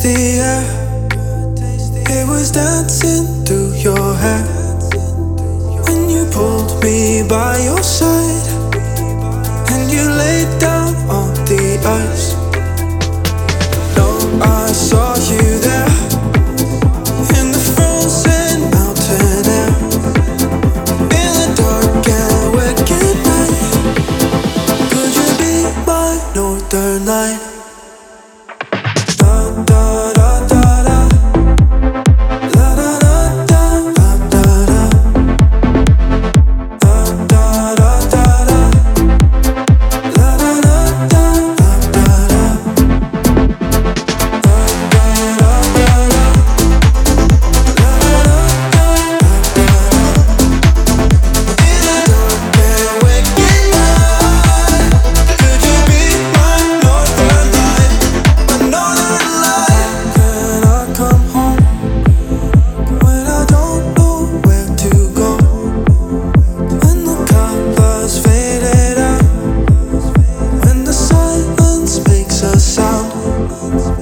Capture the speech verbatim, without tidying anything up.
the air. It was dancing through your hair when you pulled me by your side and you laid down on the ice. No, I saw you there in the frozen mountain air, in the dark and wicked night. Could you be my northern light? Sound